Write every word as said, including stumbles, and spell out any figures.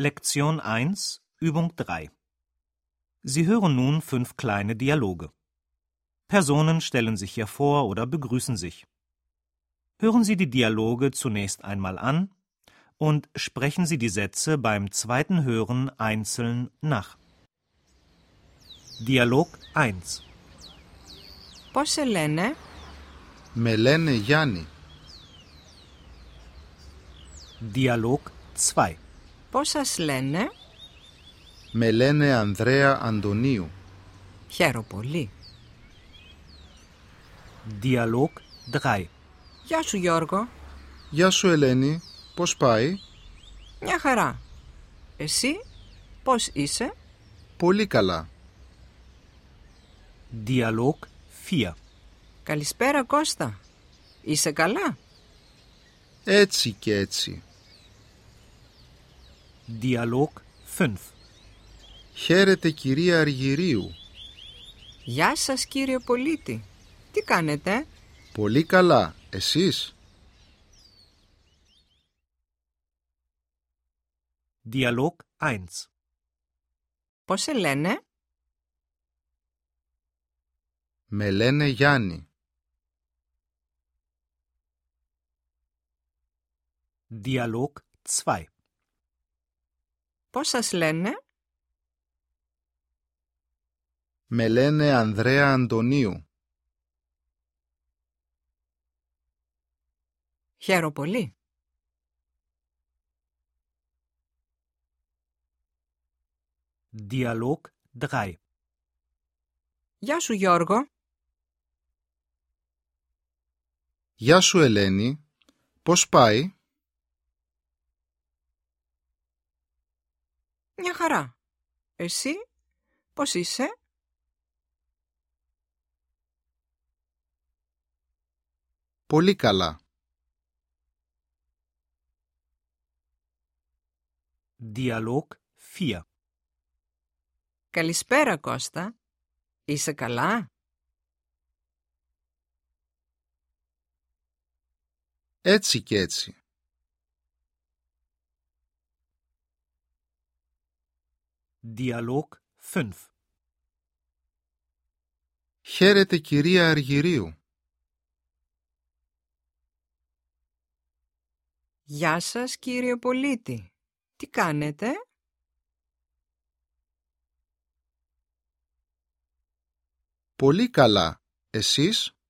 Lektion eins, Übung drei. Sie hören nun fünf kleine Dialoge. Personen stellen sich hier vor oder begrüßen sich. Hören Sie die Dialoge zunächst einmal an und sprechen Sie die Sätze beim zweiten Hören einzeln nach. Dialog eins. Πώς σε λένε? Με λένε Γιάννη. Dialog zwei. Πώς σας λένε? Με λένε Ανδρέα Αντωνίου. Χαίρο πολύ. Dialog drei. Γεια σου Γιώργο. Γεια σου Ελένη, πώς πάει? Μια χαρά. Εσύ πώς είσαι? Πολύ καλά. Dialog vier. Καλησπέρα Κώστα. Είσαι καλά? Έτσι και έτσι. Dialog fünf. Χαίρετε κυρία Αργυρίου. Γεια σας κύριε πολίτη. Τι κάνετε? Πολύ καλά. Εσείς? Dialog eins. Πώς σε λένε? Με λένε Γιάννη. Dialog zwei. Πώς σας λένε? Με λένε Ανδρέα Αντωνίου. Χαίρο πολύ. Dialog drei. Γεια σου Γιώργο. Γεια σου Ελένη, πώς πάει? Μια χαρά. Εσύ πώς είσαι? Πολύ καλά. Dialog vier. Καλησπέρα Κώστα. Είσαι καλά? Έτσι και έτσι. Dialog fünf. Χαίρετε κυρία Αργυρίου. Γεια σας κύριε πολίτη. Τι κάνετε? Πολύ καλά. Εσείς?